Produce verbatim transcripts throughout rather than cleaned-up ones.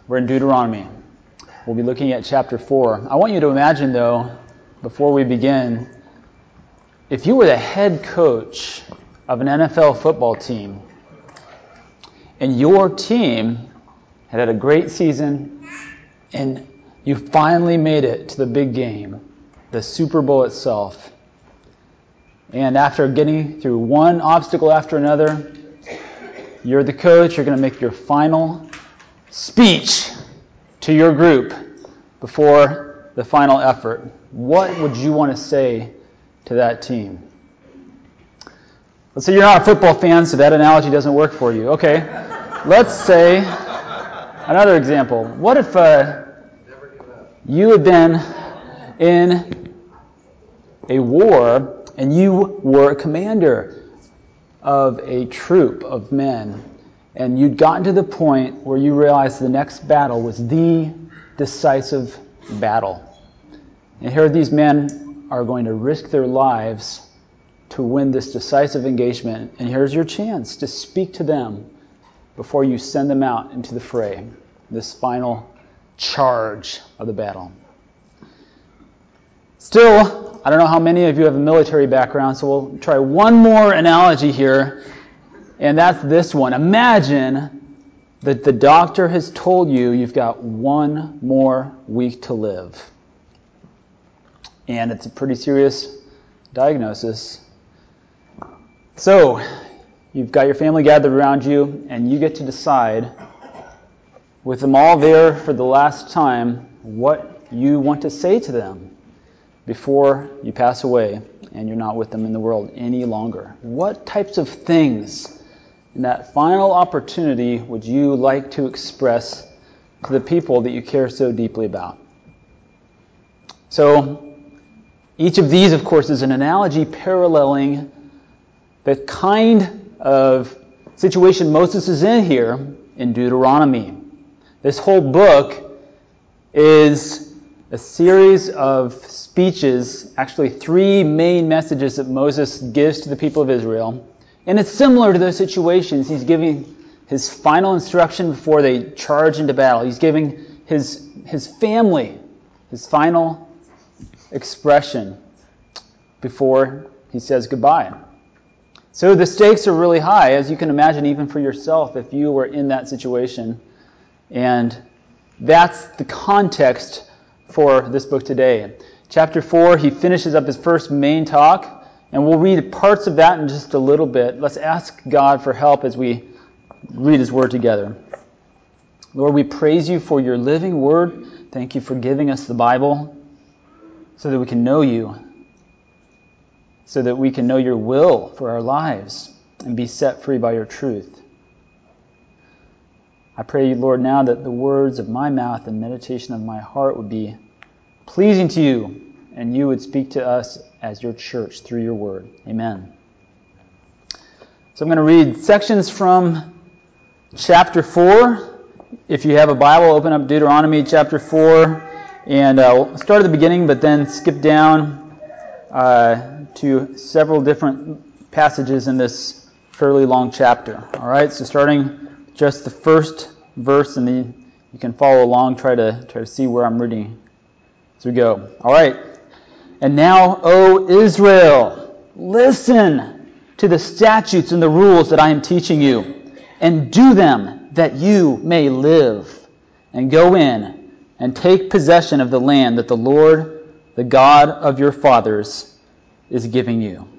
We're in Deuteronomy. We'll be looking at chapter four. I want you to imagine, though, before we begin, if you were the head coach of an N F L football team, and your team had had a great season, and you finally made it to the big game, the Super Bowl itself. And after getting through one obstacle after another, you're the coach, you're going to make your final speech to your group before the final effort. What would you want to say to that team? Let's say you're not a football fan, so that analogy doesn't work for you. Okay, let's say another example. What if uh, you had been in a war and you were a commander of a troop of men, and you'd gotten to the point where you realized the next battle was the decisive battle. And here these men are going to risk their lives to win this decisive engagement, and here's your chance to speak to them before you send them out into the fray, this final charge of the battle. Still, I don't know how many of you have a military background, so we'll try one more analogy here, and that's this one. Imagine that the doctor has told you you've got one more week to live. And it's a pretty serious diagnosis. So, you've got your family gathered around you, and you get to decide, with them all there for the last time, what you want to say to them before you pass away and you're not with them in the world any longer. What types of things in that final opportunity would you like to express to the people that you care so deeply about? So, each of these, of course, is an analogy paralleling the kind of situation Moses is in here in Deuteronomy. This whole book is a series of speeches, actually three main messages that Moses gives to the people of Israel. And it's similar to those situations. He's giving his final instruction before they charge into battle. He's giving his, his family his final expression before he says goodbye. So the stakes are really high, as you can imagine, even for yourself if you were in that situation. And that's the context for this book today. Chapter four, he finishes up his first main talk, and we'll read parts of that in just a little bit. Let's ask God for help as we read his word together. Lord, we praise you for your living word. Thank you for giving us the Bible so that we can know you, so that we can know your will for our lives and be set free by your truth. I pray you, Lord, now that the words of my mouth and meditation of my heart would be pleasing to you, and you would speak to us as your church through your word. Amen. So I'm going to read sections from chapter four. If you have a Bible, open up Deuteronomy chapter four, and uh, we'll start at the beginning, but then skip down uh, to several different passages in this fairly long chapter. All right, so starting just the first verse, and then you can follow along, try to try to see where I'm reading as we go. All right. And now, O Israel, listen to the statutes and the rules that I am teaching you, and do them that you may live, and go in and take possession of the land that the Lord, the God of your fathers, is giving you.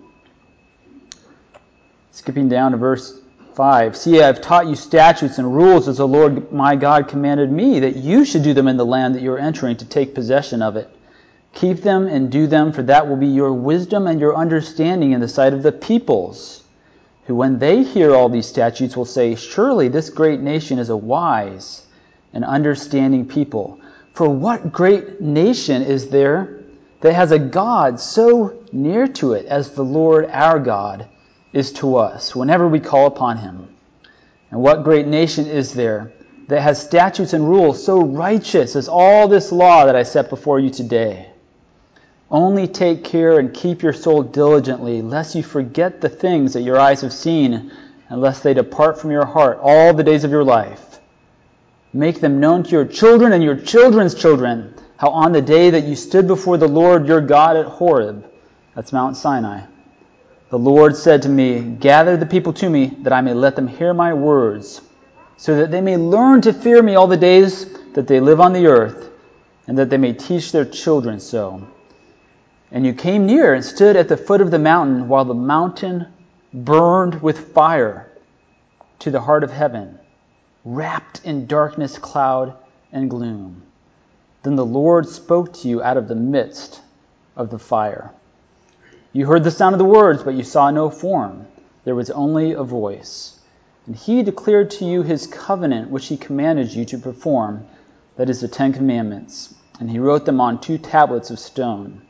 Skipping down to verse five. See, I have taught you statutes and rules as the Lord my God commanded me, that you should do them in the land that you are entering to take possession of it. Keep them and do them, for that will be your wisdom and your understanding in the sight of the peoples, who when they hear all these statutes will say, surely this great nation is a wise and understanding people. For what great nation is there that has a God so near to it as the Lord our God is to us whenever we call upon him? And what great nation is there that has statutes and rules so righteous as all this law that I set before you today? Only take care and keep your soul diligently, lest you forget the things that your eyes have seen, and lest they depart from your heart all the days of your life, Make them known to your children and your children's children, how on the day that you stood before the Lord your God at Horeb, that's Mount Sinai, the Lord said to me, gather the people to me, that I may let them hear my words, so that they may learn to fear me all the days that they live on the earth, and that they may teach their children so. And you came near and stood at the foot of the mountain, while the mountain burned with fire to the heart of heaven, wrapped in darkness, cloud, and gloom. Then the Lord spoke to you out of the midst of the fire. You heard the sound of the words, but you saw no form. There was only a voice. And he declared to you his covenant, which he commanded you to perform, that is the Ten Commandments. And he wrote them on two tablets of stone.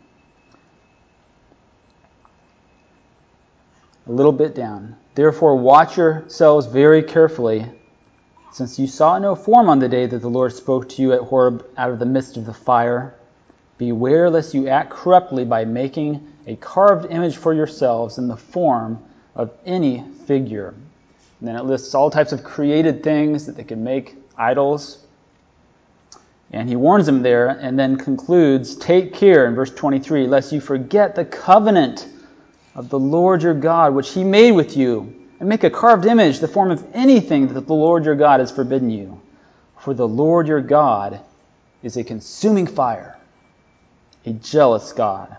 A little bit down. Therefore watch yourselves very carefully, since you saw no form on the day that the Lord spoke to you at Horeb out of the midst of the fire. Beware lest you act corruptly by making a carved image for yourselves in the form of any figure. And then it lists all types of created things that they can make idols. And he warns them there and then concludes, take care in verse twenty-three, lest you forget the covenant of the Lord your God, which he made with you, and make a carved image, the form of anything that the Lord your God has forbidden you. For the Lord your God is a consuming fire, a jealous God.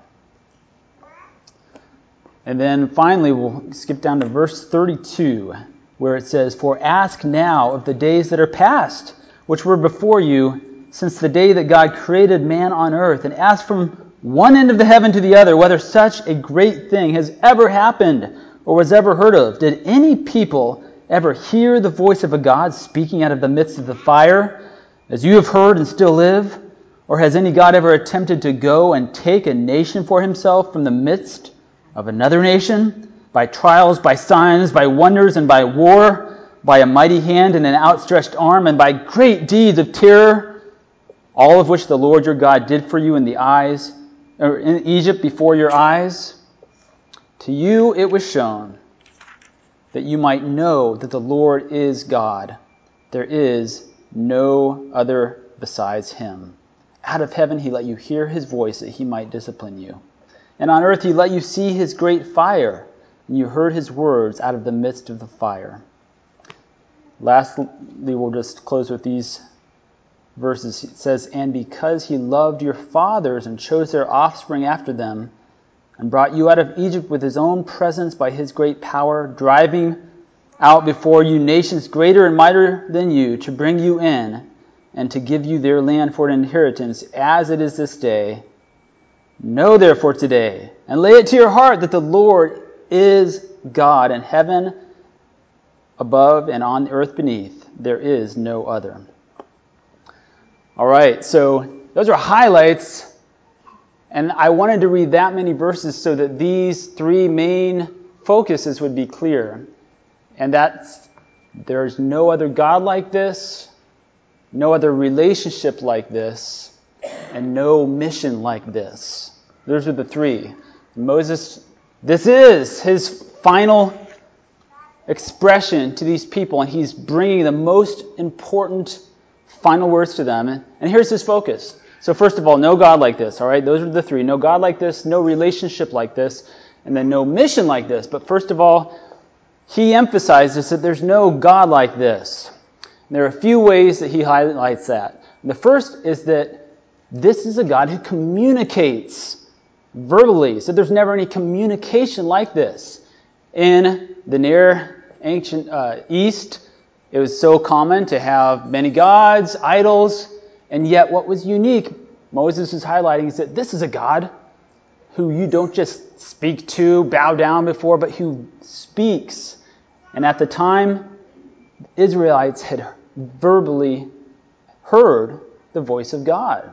And then finally, we'll skip down to verse thirty-two, where it says, for ask now of the days that are past, which were before you, since the day that God created man on earth, and ask from one end of the heaven to the other, whether such a great thing has ever happened or was ever heard of. Did any people ever hear the voice of a God speaking out of the midst of the fire, as you have heard and still live? Or has any God ever attempted to go and take a nation for himself from the midst of another nation, by trials, by signs, by wonders, and by war, by a mighty hand and an outstretched arm, and by great deeds of terror, all of which the Lord your God did for you in the eyes, or in Egypt before your eyes? To you it was shown that you might know that the Lord is God. There is no other besides him. Out of heaven he let you hear his voice that he might discipline you. And on earth he let you see his great fire, and you heard his words out of the midst of the fire. Lastly, we'll just close with these verses. It says, and because he loved your fathers and chose their offspring after them, and brought you out of Egypt with his own presence by his great power, driving out before you nations greater and mightier than you, to bring you in, and to give you their land for an inheritance, as it is this day. Know therefore today, and lay it to your heart, that the Lord is God, in heaven above and on the earth beneath. There is no other. All right, so those are highlights, and I wanted to read that many verses so that these three main focuses would be clear. And that's, there's no other God like this, no other relationship like this, and no mission like this. Those are the three. Moses, this is his final expression to these people, and he's bringing the most important final words to them. And here's his focus. So first of all, no God like this, all right? Those are the three. No God like this, no relationship like this, and then no mission like this. But first of all, he emphasizes that there's no God like this. And there are a few ways that he highlights that. And the first is that this is a God who communicates verbally. So there's never any communication like this. In the near ancient uh, East, it was so common to have many gods, idols, and yet what was unique, Moses is highlighting, is that this is a God who you don't just speak to, bow down before, but who speaks. And at the time, Israelites had verbally heard the voice of God.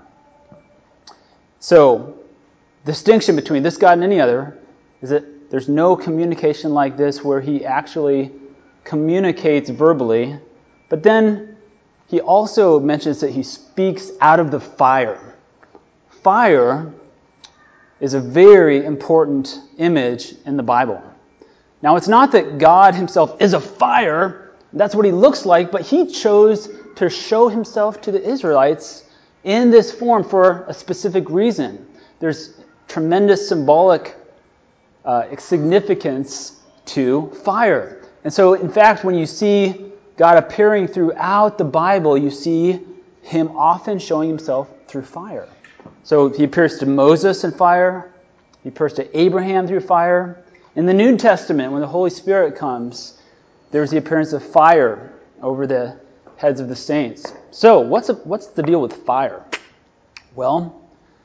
So, the distinction between this God and any other is that there's no communication like this where he actually communicates verbally, but then he also mentions that he speaks out of the fire. Fire is a very important image in the Bible. Now, it's not that God himself is a fire, that's what he looks like, but he chose to show himself to the Israelites in this form for a specific reason. There's tremendous symbolic uh, significance to fire. And so, in fact, when you see God appearing throughout the Bible, you see him often showing himself through fire. So he appears to Moses in fire. He appears to Abraham through fire. In the New Testament, when the Holy Spirit comes, there's the appearance of fire over the heads of the saints. So what's, a, what's the deal with fire? Well,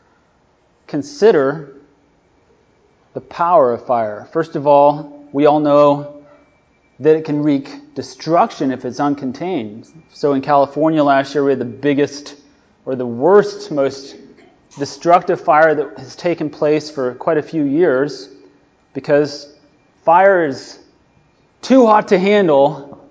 consider the power of fire. First of all, we all know that it can wreak destruction if it's uncontained. So in California last year, we had the biggest or the worst, most destructive fire that has taken place for quite a few years, because fire is too hot to handle,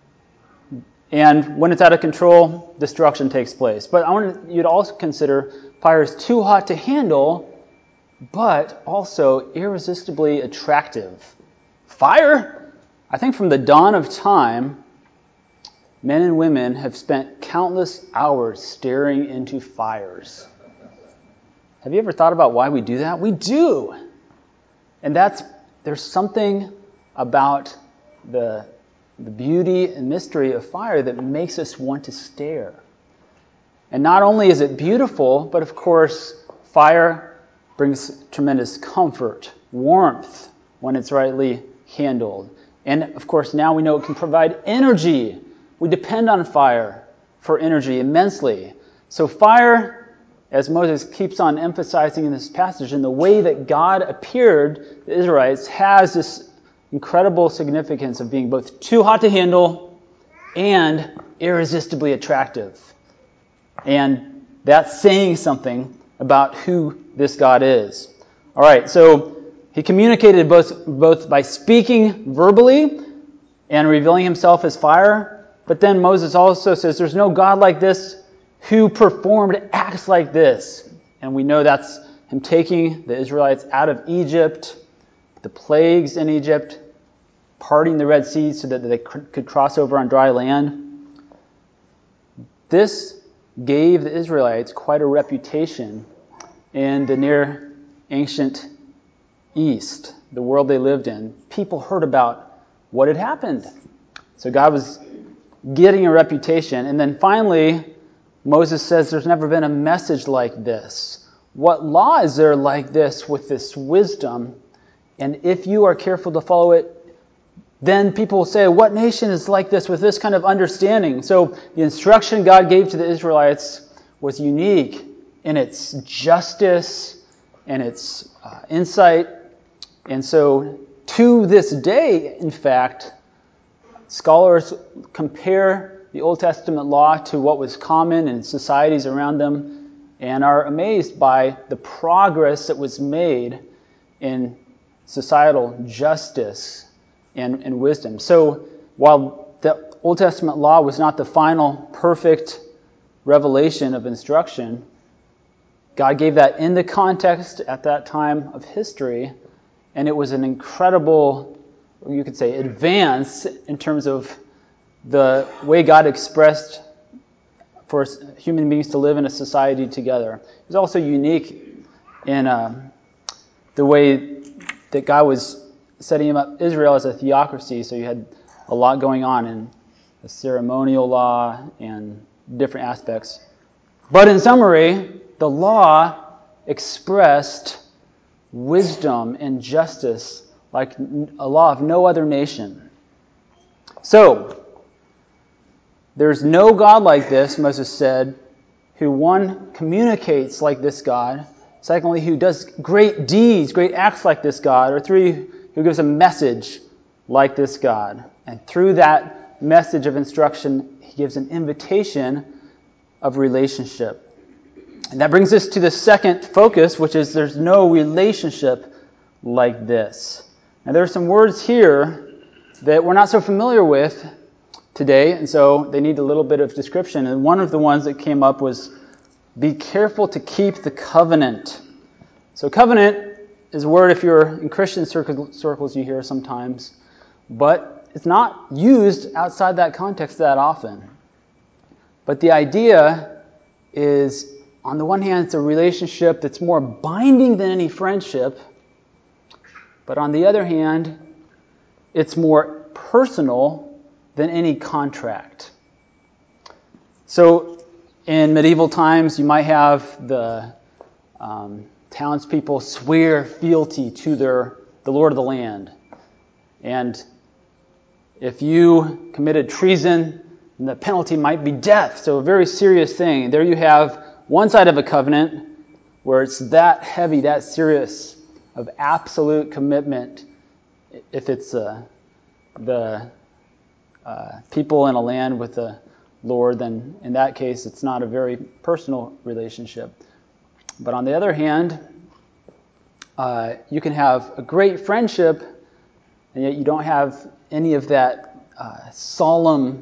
and when it's out of control, destruction takes place. But I want you to also consider fire is too hot to handle, but also irresistibly attractive. Fire, I think from the dawn of time, men and women have spent countless hours staring into fires. Have you ever thought about why we do that? We do. And that's, there's something about the, the beauty and mystery of fire that makes us want to stare. And not only is it beautiful, but of course, fire brings tremendous comfort, warmth when it's rightly handled. And of course, now we know it can provide energy. We depend on fire for energy immensely. So fire, as Moses keeps on emphasizing in this passage, in the way that God appeared to the Israelites, has this incredible significance of being both too hot to handle and irresistibly attractive. And that's saying something about who this God is. All right, so he communicated both, both by speaking verbally and revealing himself as fire. But then Moses also says there's no God like this who performed acts like this. And we know that's him taking the Israelites out of Egypt, the plagues in Egypt, parting the Red Sea so that they could cross over on dry land. This gave the Israelites quite a reputation in the near ancient East, the world they lived in. People heard about what had happened. So God was getting a reputation. And then finally, Moses says there's never been a message like this. What law is there like this with this wisdom? And if you are careful to follow it, then people will say, what nation is like this with this kind of understanding? So the instruction God gave to the Israelites was unique in its justice and its uh, insight. And so to this day, in fact, scholars compare the Old Testament law to what was common in societies around them and are amazed by the progress that was made in societal justice and, and wisdom. So while the Old Testament law was not the final perfect revelation of instruction, God gave that in the context at that time of history, and it was an incredible, you could say, advance in terms of the way God expressed for human beings to live in a society together. It was also unique in uh, the way that God was setting up Israel as a theocracy. So you had a lot going on in the ceremonial law and different aspects. But in summary, the law expressed wisdom and justice like a law of no other nation. So, there's no God like this, Moses said, who, one, communicates like this God, secondly, who does great deeds, great acts like this God, or three, who gives a message like this God. And through that message of instruction, he gives an invitation of relationship. And that brings us to the second focus, which is there's no relationship like this. Now, there are some words here that we're not so familiar with today, and so they need a little bit of description. And one of the ones that came up was, be careful to keep the covenant. So covenant is a word, if you're in Christian circles, you hear sometimes, but it's not used outside that context that often. But the idea is, on the one hand, it's a relationship that's more binding than any friendship. But on the other hand, it's more personal than any contract. So in medieval times, you might have the um, townspeople swear fealty to their the lord of the land. And if you committed treason, the penalty might be death. So a very serious thing. There you have one side of a covenant where it's that heavy, that serious, of absolute commitment. If it's uh, the uh, people in a land with the Lord, then in that case it's not a very personal relationship. But on the other hand, uh, you can have a great friendship, and yet you don't have any of that uh, solemn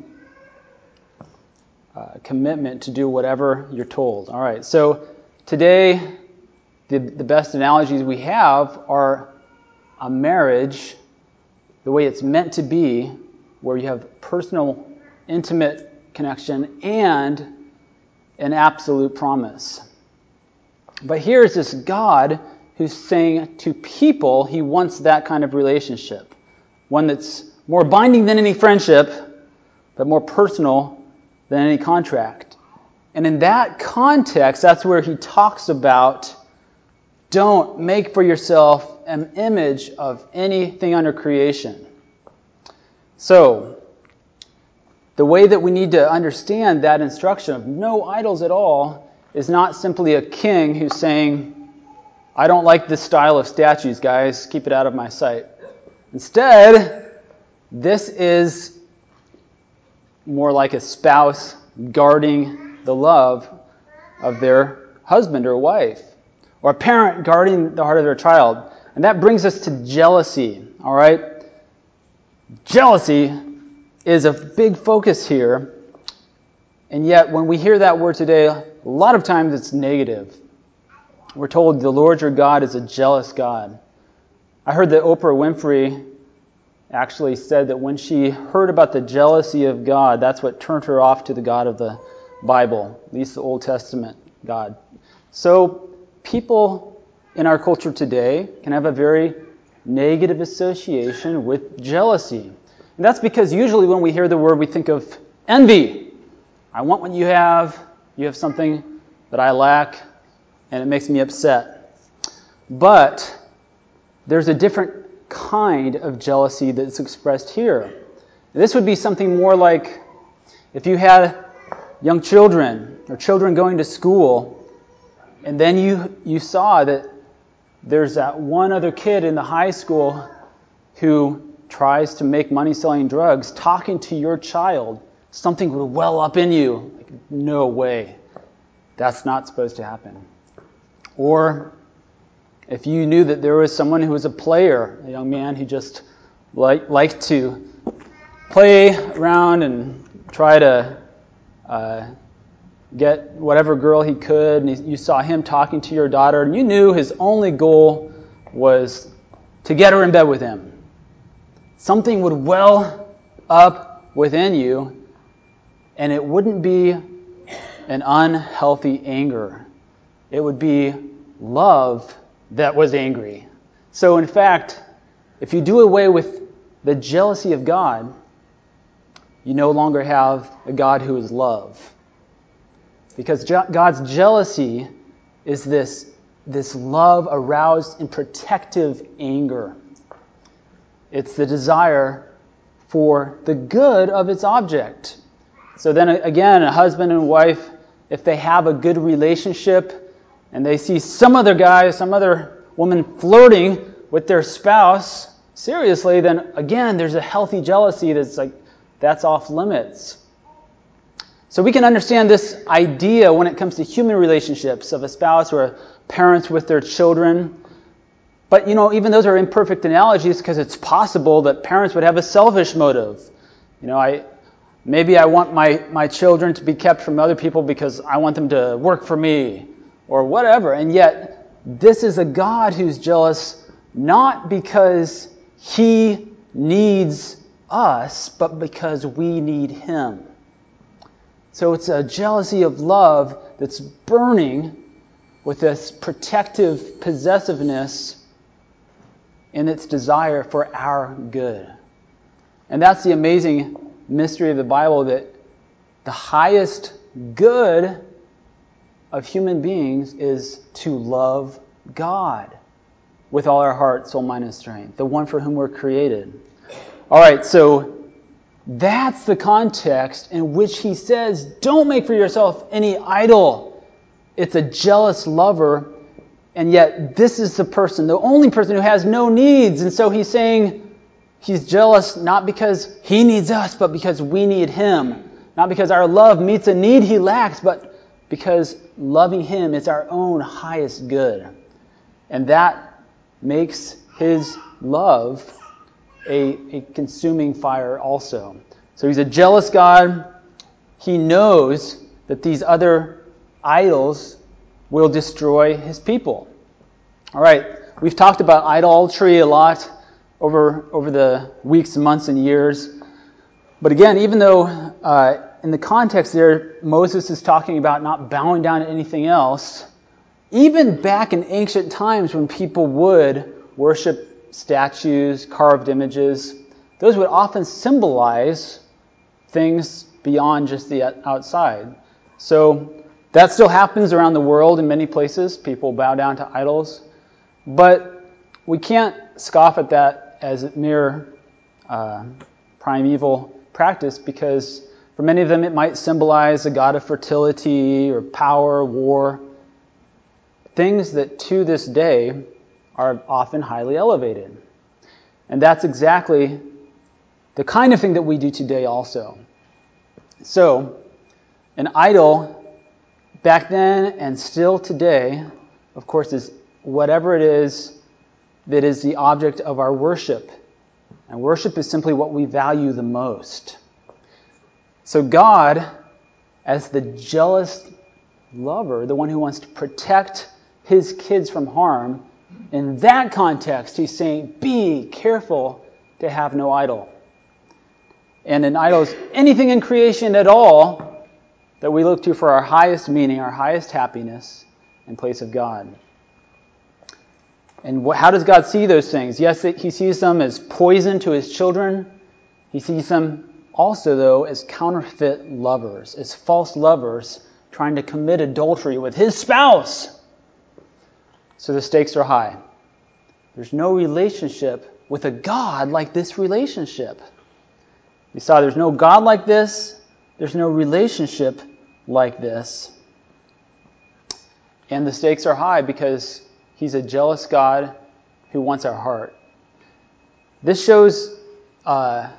uh, commitment to do whatever you're told. All right, so today the, the best analogies we have are a marriage, the way it's meant to be, where you have personal, intimate connection and an absolute promise. But here's this God who's saying to people he wants that kind of relationship, one that's more binding than any friendship, but more personal than any contract. And in that context, that's where he talks about, don't make for yourself an image of anything under creation. So, the way that we need to understand that instruction of no idols at all is not simply a king who's saying, I don't like this style of statues, guys, keep it out of my sight. Instead, this is more like a spouse guarding the love of their husband or wife, or a parent guarding the heart of their child. And that brings us to jealousy, all right? Jealousy is a big focus here, and yet when we hear that word today, a lot of times it's negative. We're told the Lord your God is a jealous God. I heard that Oprah Winfrey actually said that when she heard about the jealousy of God, that's what turned her off to the God of the Bible, at least the Old Testament God. So people in our culture today can have a very negative association with jealousy. And that's because usually when we hear the word, we think of envy. I want what you have, you have something that I lack, and it makes me upset. But there's a different kind of jealousy that's expressed here. This would be something more like if you had young children or children going to school, and then you, you saw that there's that one other kid in the high school who tries to make money selling drugs, talking to your child, something would well up in you. Like, no way. That's not supposed to happen. Or if you knew that there was someone who was a player, a young man who just like, liked to play around and try to uh, get whatever girl he could, and you saw him talking to your daughter, and you knew his only goal was to get her in bed with him. Something would well up within you, and it wouldn't be an unhealthy anger. It would be love that was angry. So in fact, if you do away with the jealousy of God, you no longer have a God who is love. Because God's jealousy is this, this love aroused in protective anger. It's the desire for the good of its object. So then again, a husband and wife, if they have a good relationship and they see some other guy, some other woman flirting with their spouse seriously, then again, there's a healthy jealousy that's like, that's off limits. So we can understand this idea when it comes to human relationships of a spouse or parents with their children. But, you know, even those are imperfect analogies because it's possible that parents would have a selfish motive. You know, I maybe I want my, my children to be kept from other people because I want them to work for me or whatever. And yet, this is a God who's jealous not because He needs us, but because we need Him. So it's a jealousy of love that's burning with this protective possessiveness in its desire for our good. And that's the amazing mystery of the Bible, that the highest good of human beings is to love God with all our heart, soul, mind, and strength, the one for whom we're created. All right, so that's the context in which he says, don't make for yourself any idol. It's a jealous lover, and yet this is the person, the only person who has no needs. And so he's saying he's jealous not because he needs us, but because we need him. Not because our love meets a need he lacks, but because loving him is our own highest good. And that makes his love a, a consuming fire also. So he's a jealous God. He knows that these other idols will destroy his people. All right, we've talked about idolatry a lot over, over the weeks, months, and years. But again, even though uh, in the context there, Moses is talking about not bowing down to anything else, even back in ancient times when people would worship statues, carved images, those would often symbolize things beyond just the outside. So that still happens around the world in many places. People bow down to idols. But we can't scoff at that as mere uh, primeval practice, because for many of them it might symbolize a god of fertility or power, war, things that to this day are often highly elevated. And that's exactly the kind of thing that we do today also. So, an idol back then and still today, of course, is whatever it is that is the object of our worship. And worship is simply what we value the most. So God, as the jealous lover, the one who wants to protect his kids from harm, in that context, he's saying, be careful to have no idol. And an idol is anything in creation at all that we look to for our highest meaning, our highest happiness, in place of God. And how does God see those things? Yes, he sees them as poison to his children. He sees them also, though, as counterfeit lovers, as false lovers trying to commit adultery with his spouse. So the stakes are high. There's no relationship with a God like this relationship. We saw there's no God like this. There's no relationship like this. And the stakes are high because he's a jealous God who wants our heart. This shows uh,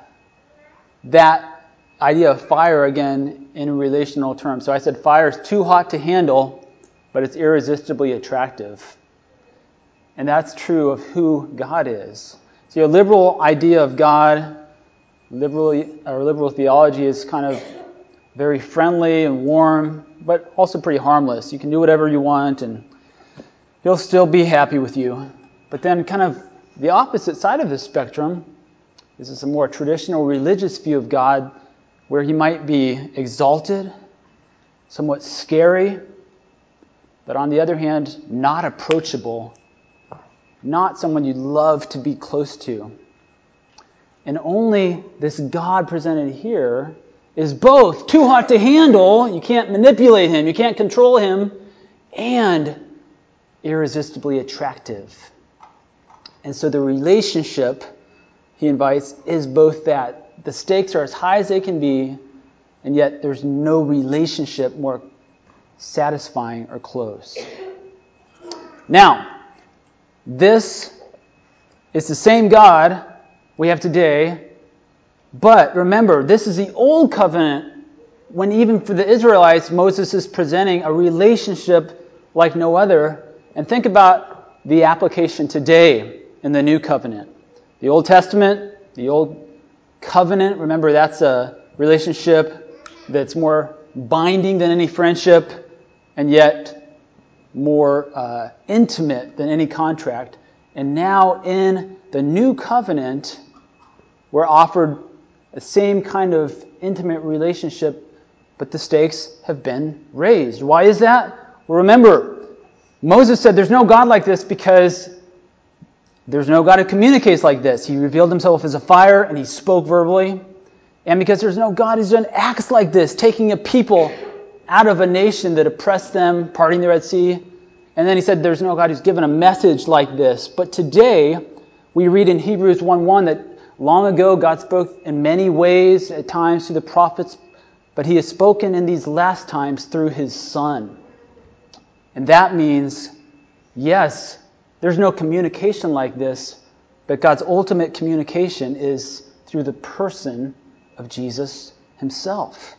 that idea of fire again in relational terms. So I said fire is too hot to handle, but it's irresistibly attractive. And that's true of who God is. See, a liberal idea of God, liberal, or liberal theology is kind of very friendly and warm, but also pretty harmless. You can do whatever you want and he'll still be happy with you. But then kind of the opposite side of the spectrum is this a more traditional religious view of God, where he might be exalted, somewhat scary, but on the other hand, not approachable, not someone you'd love to be close to. And only this God presented here is both too hot to handle, you can't manipulate him, you can't control him, and irresistibly attractive. And so the relationship he invites is both that. The stakes are as high as they can be, and yet there's no relationship more satisfying or close. Now, this is the same God we have today, but remember, this is the old covenant, when even for the Israelites, Moses is presenting a relationship like no other. And think about the application today in the new covenant. The Old Testament, the Old Covenant, remember that's a relationship that's more binding than any friendship, and yet more uh, intimate than any contract. And now in the new covenant, we're offered the same kind of intimate relationship but the stakes have been raised. Why is that? Well, remember, Moses said there's no God like this because there's no God who communicates like this. He revealed himself as a fire and he spoke verbally. And because there's no God who's done acts like this, taking a people out of a nation that oppressed them, parting the Red Sea. And then he said there's no God who's given a message like this. But today, we read in Hebrews one one that long ago God spoke in many ways, at times through the prophets, but he has spoken in these last times through his Son. And that means, yes, there's no communication like this, but God's ultimate communication is through the person of Jesus himself.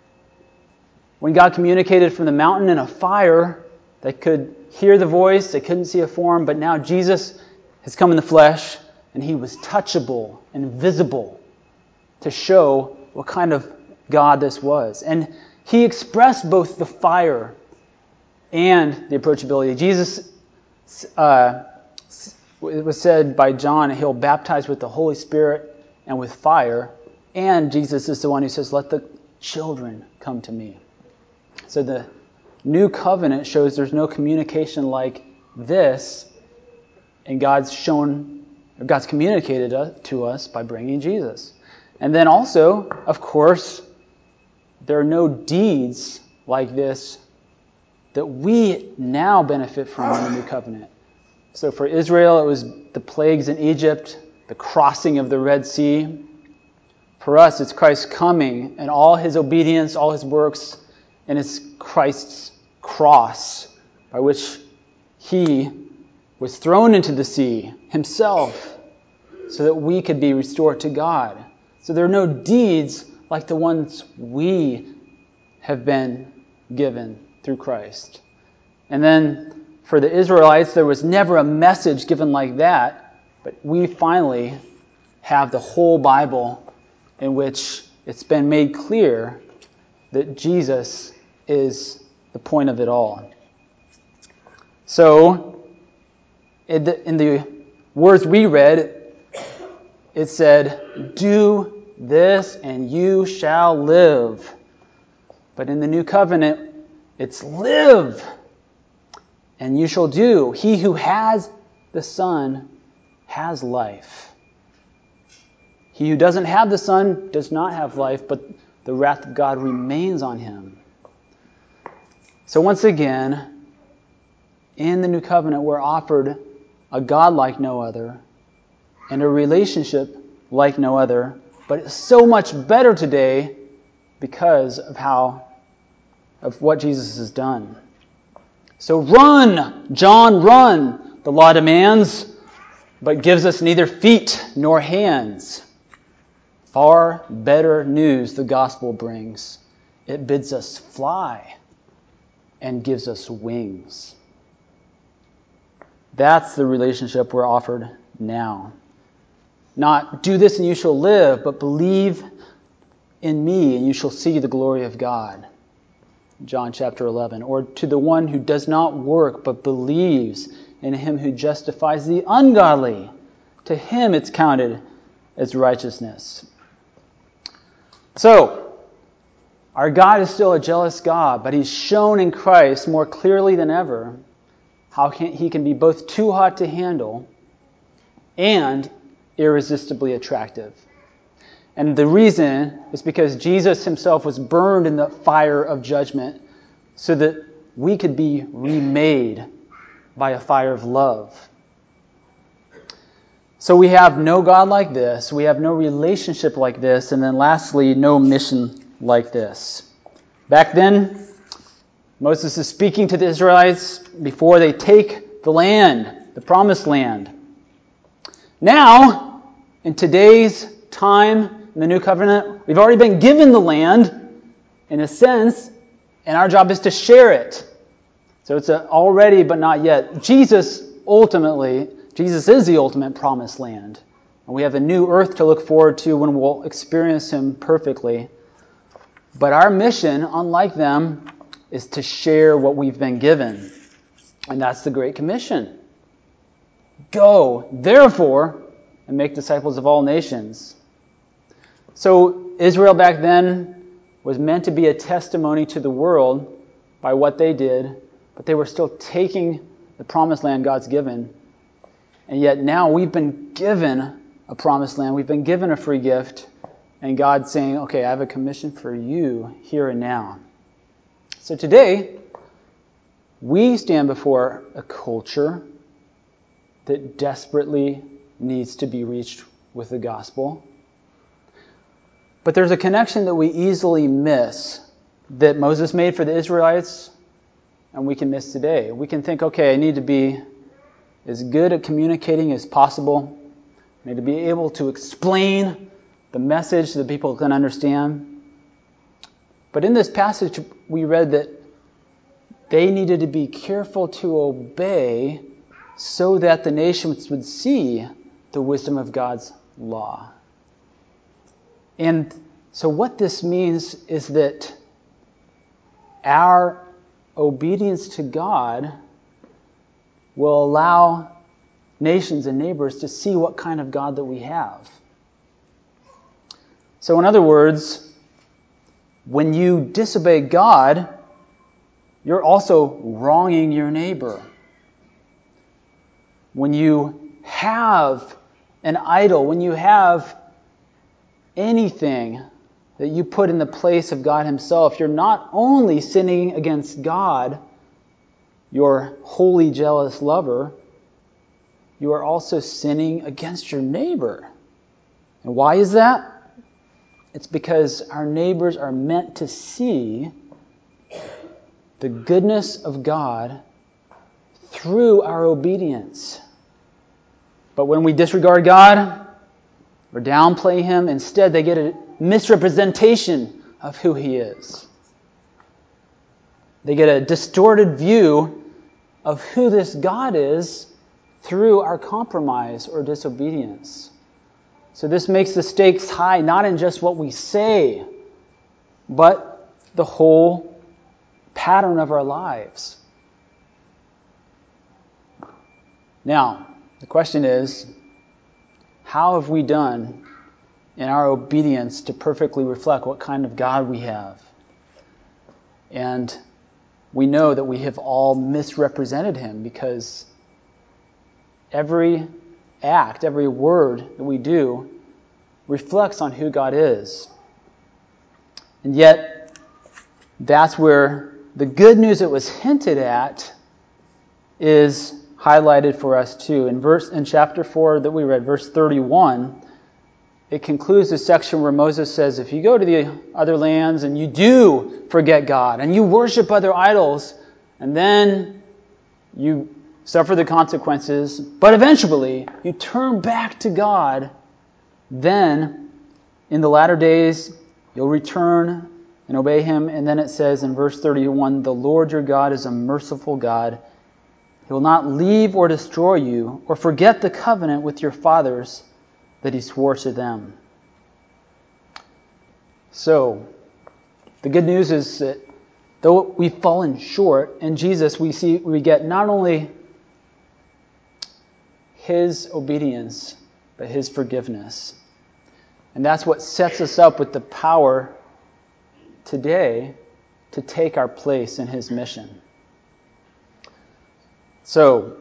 When God communicated from the mountain in a fire, they could hear the voice, they couldn't see a form, but now Jesus has come in the flesh, and he was touchable and visible to show what kind of God this was. And he expressed both the fire and the approachability. Jesus, uh, it was said by John, he'll baptize with the Holy Spirit and with fire. And Jesus is the one who says, let the children come to me. So the new covenant shows there's no communication like this, and God's shown, or God's communicated to us by bringing Jesus. And then also, of course, there are no deeds like this that we now benefit from in the new covenant. So for Israel, it was the plagues in Egypt, the crossing of the Red Sea. For us, it's Christ's coming and all his obedience, all his works, and it's Christ's cross by which he was thrown into the sea himself so that we could be restored to God. So there are no deeds like the ones we have been given through Christ. And then for the Israelites, there was never a message given like that, but we finally have the whole Bible in which it's been made clear that Jesus is the point of it all. So, in the, in the words we read, it said, do this and you shall live. But in the new covenant, it's live and you shall do. He who has the Son has life. He who doesn't have the Son does not have life, but the wrath of God remains on him. So once again, in the new covenant, we're offered a God like no other and a relationship like no other, but it's so much better today because of how, of what Jesus has done. So run, John, run, the law demands, but gives us neither feet nor hands. Far better news the gospel brings. It bids us fly and gives us wings. That's the relationship we're offered now. Not do this and you shall live, but believe in me and you shall see the glory of God. John chapter eleven. Or to the one who does not work but believes in him who justifies the ungodly. To him it's counted as righteousness. So, our God is still a jealous God, but he's shown in Christ more clearly than ever how can, he can be both too hot to handle and irresistibly attractive. And the reason is because Jesus himself was burned in the fire of judgment so that we could be remade by a fire of love. So we have no God like this, we have no relationship like this, and then lastly, no mission like this. Back then, Moses is speaking to the Israelites before they take the land, the promised land. Now, in today's time, in the new covenant, we've already been given the land, in a sense, and our job is to share it. So it's a already but not yet. Jesus ultimately, Jesus is the ultimate promised land. And we have a new earth to look forward to when we'll experience him perfectly. But our mission, unlike them, is to share what we've been given. And that's the Great Commission. Go, therefore, and make disciples of all nations. So Israel back then was meant to be a testimony to the world by what they did, but they were still taking the promised land God's given. And yet now we've been given a promised land. We've been given a free gift. And God's saying, okay, I have a commission for you here and now. So today, we stand before a culture that desperately needs to be reached with the gospel. But there's a connection that we easily miss that Moses made for the Israelites, and we can miss today. We can think, okay, I need to be as good at communicating as possible. I need to be able to explain the message so that people can understand. But in this passage, we read that they needed to be careful to obey so that the nations would see the wisdom of God's law. And so what this means is that our obedience to God will allow nations and neighbors to see what kind of God that we have. So in other words, when you disobey God, you're also wronging your neighbor. When you have an idol, when you have anything that you put in the place of God Himself, you're not only sinning against God, your holy, jealous lover, you are also sinning against your neighbor. And why is that? It's because our neighbors are meant to see the goodness of God through our obedience. But when we disregard God or downplay Him, instead they get a misrepresentation of who He is. They get a distorted view of who this God is through our compromise or disobedience. So this makes the stakes high, not in just what we say, but the whole pattern of our lives. Now, the question is, how have we done in our obedience to perfectly reflect what kind of God we have? And we know that we have all misrepresented Him because every act, every word that we do reflects on who God is. And yet, that's where the good news that was hinted at is highlighted for us too. In verse in chapter four that we read, verse thirty-one, it concludes the section where Moses says, if you go to the other lands and you do forget God and you worship other idols, and then you suffer the consequences, but eventually you turn back to God, then in the latter days you'll return and obey Him. And then it says in verse thirty-one, the Lord your God is a merciful God. He will not leave or destroy you or forget the covenant with your fathers that He swore to them. So, the good news is that though we've fallen short, in Jesus we see we get not only His obedience, but His forgiveness. And that's what sets us up with the power today to take our place in His mission. So,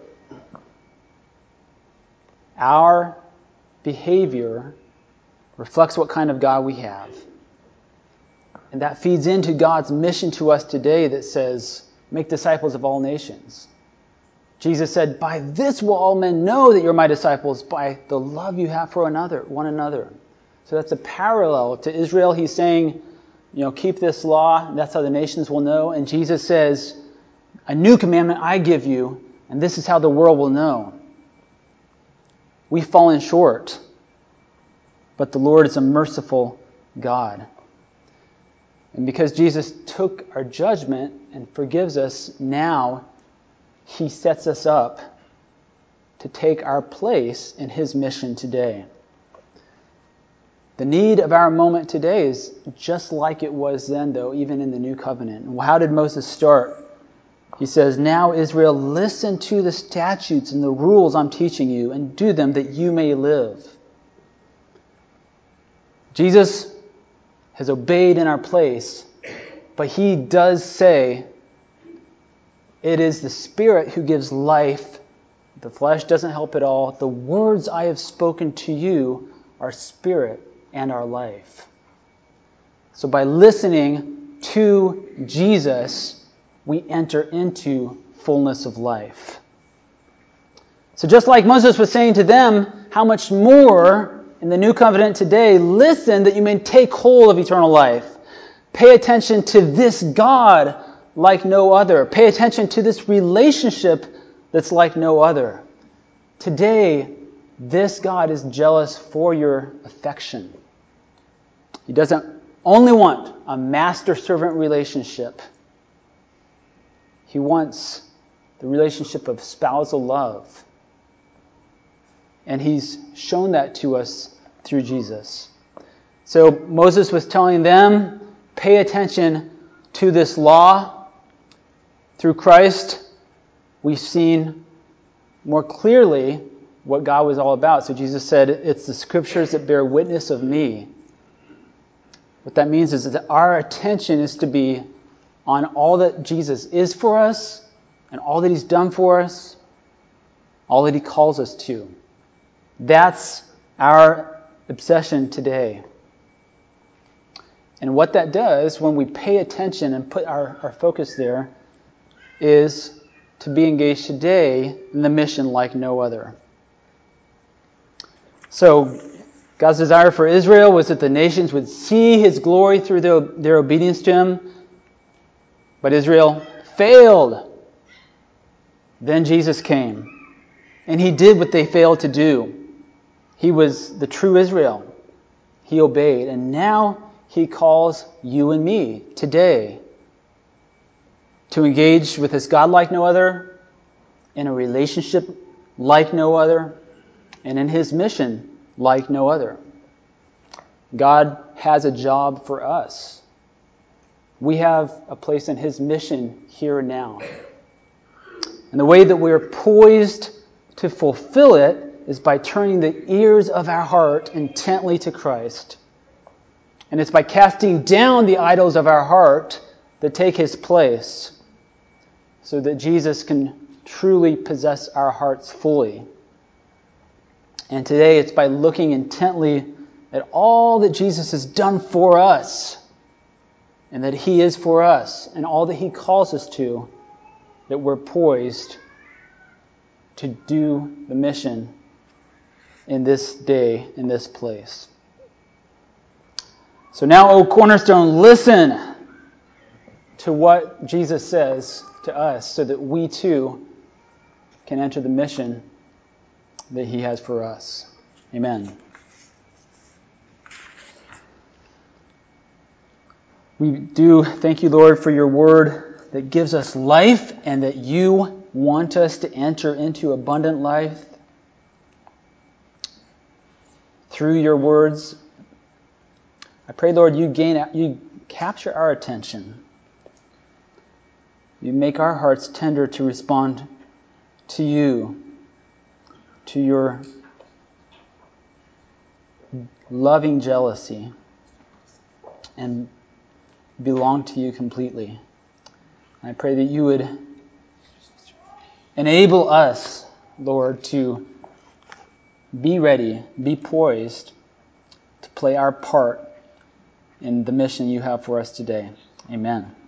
our behavior reflects what kind of God we have. And that feeds into God's mission to us today that says, make disciples of all nations. Jesus said, by this will all men know that you're my disciples, by the love you have for another, one another. So that's a parallel to Israel. He's saying, you know, keep this law, and that's how the nations will know. And Jesus says, a new commandment I give you, and this is how the world will know. We've fallen short, but the Lord is a merciful God. And because Jesus took our judgment and forgives us, now He sets us up to take our place in His mission today. The need of our moment today is just like it was then, though, even in the New Covenant. And how did Moses start? He says, now Israel, listen to the statutes and the rules I'm teaching you, and do them that you may live. Jesus has obeyed in our place, but he does say, it is the Spirit who gives life. The flesh doesn't help at all. The words I have spoken to you are spirit and are life. So by listening to Jesus, we enter into fullness of life. So just like Moses was saying to them, how much more in the new covenant today, listen that you may take hold of eternal life. Pay attention to this God like no other. Pay attention to this relationship that's like no other. Today, this God is jealous for your affection. He doesn't only want a master-servant relationship. He wants the relationship of spousal love. And he's shown that to us through Jesus. So Moses was telling them, pay attention to this law. Through Christ, we've seen more clearly what God was all about. So Jesus said, it's the scriptures that bear witness of me. What that means is that our attention is to be on all that Jesus is for us and all that he's done for us, all that he calls us to. That's our obsession today. And what that does when we pay attention and put our, our focus there is to be engaged today in the mission like no other. So, God's desire for Israel was that the nations would see his glory through their, their obedience to him. But Israel failed. Then Jesus came. And he did what they failed to do. He was the true Israel. He obeyed. And now he calls you and me today to engage with this God like no other, in a relationship like no other, and in his mission like no other. God has a job for us. We have a place in his mission here and now. And the way that we're poised to fulfill it is by turning the ears of our heart intently to Christ. And it's by casting down the idols of our heart that take his place, so that Jesus can truly possess our hearts fully. And today it's by looking intently at all that Jesus has done for us, and that he is for us, and all that he calls us to, that we're poised to do the mission in this day, in this place. So now, O Cornerstone, listen to what Jesus says to us so that we too can enter the mission that he has for us. Amen. We do thank you, Lord, for your word that gives us life and that you want us to enter into abundant life through your words. I pray, Lord, you gain, you capture our attention. You make our hearts tender to respond to you, to your loving jealousy, and belong to you completely. I pray that you would enable us, Lord, to be ready, be poised to play our part in the mission you have for us today. Amen.